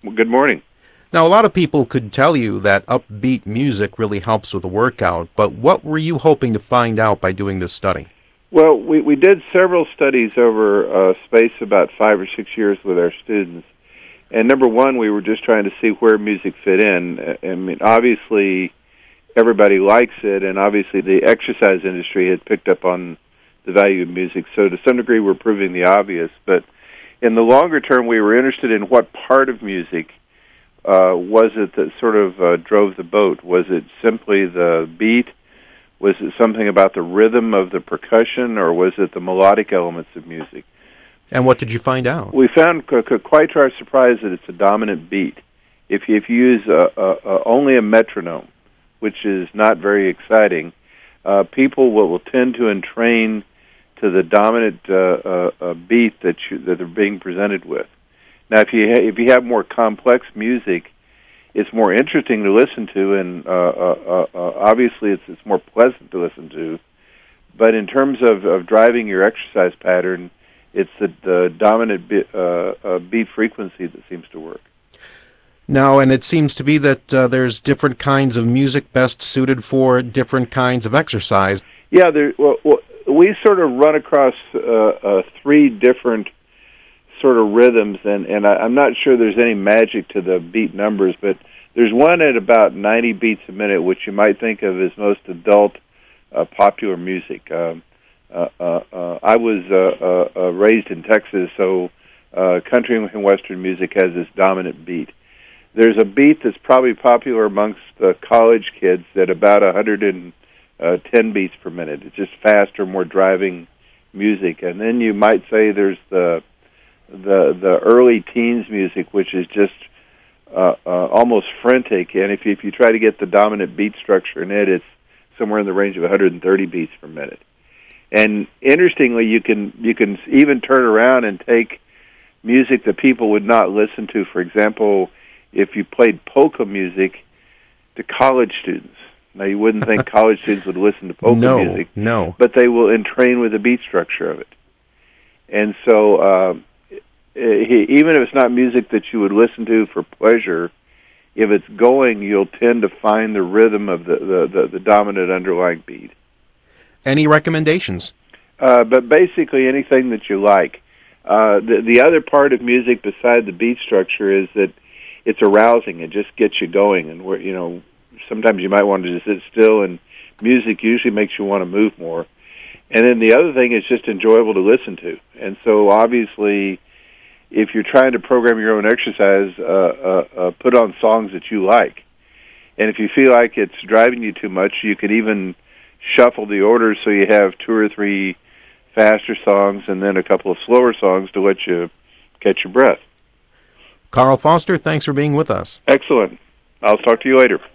Well, good morning. Now, a lot of people could tell you that upbeat music really helps with a workout, but what were you hoping to find out by doing this study? Well, we did several studies over a space about 5 or 6 years with our students. And number one, we were just trying to see where music fit in. I mean, obviously, everybody likes it, and obviously the exercise industry had picked up on the value of music. So to some degree, we're proving the obvious. But in the longer term, we were interested in what part of music was it that sort of drove the boat. Was it simply the beat? Was it something about the rhythm of the percussion, or was it the melodic elements of music? And what did you find out? We found, quite to our surprise, that it's a dominant beat. If you use only a metronome, which is not very exciting, people will tend to entrain to the dominant beat that they're being presented with. Now, if you have more complex music, it's more interesting to listen to, and obviously it's more pleasant to listen to. But in terms of driving your exercise pattern, it's the dominant beat frequency that seems to work. Now, and it seems to be that there's different kinds of music best suited for different kinds of exercise. Yeah, we sort of run across 3 different sort of rhythms, and I'm not sure there's any magic to the beat numbers, but there's one at about 90 beats a minute, which you might think of as most adult popular music. I was raised in Texas, so country and western music has this dominant beat. There's a beat that's probably popular amongst college kids at about 110 beats per minute. It's just faster, more driving music. And then you might say there's the early teens music, which is just almost frantic. And if you try to get the dominant beat structure in it, it's somewhere in the range of 130 beats per minute. And interestingly, you can even turn around and take music that people would not listen to. For example, if you played polka music to college students. Now, you wouldn't think college students would listen to polka music. No. But they will entrain with the beat structure of it. And so even if it's not music that you would listen to for pleasure, if it's going, you'll tend to find the rhythm of the dominant underlying beat. Any recommendations? But basically anything that you like. The other part of music beside the beat structure is that it's arousing. It just gets you going. And sometimes you might want to just sit still, and music usually makes you want to move more. And then the other thing is just enjoyable to listen to. And so obviously, if you're trying to program your own exercise, put on songs that you like. And if you feel like it's driving you too much, you could even shuffle the order so you have 2 or 3 faster songs and then a couple of slower songs to let you catch your breath. Carl Foster, thanks for being with us. Excellent. I'll talk to you later.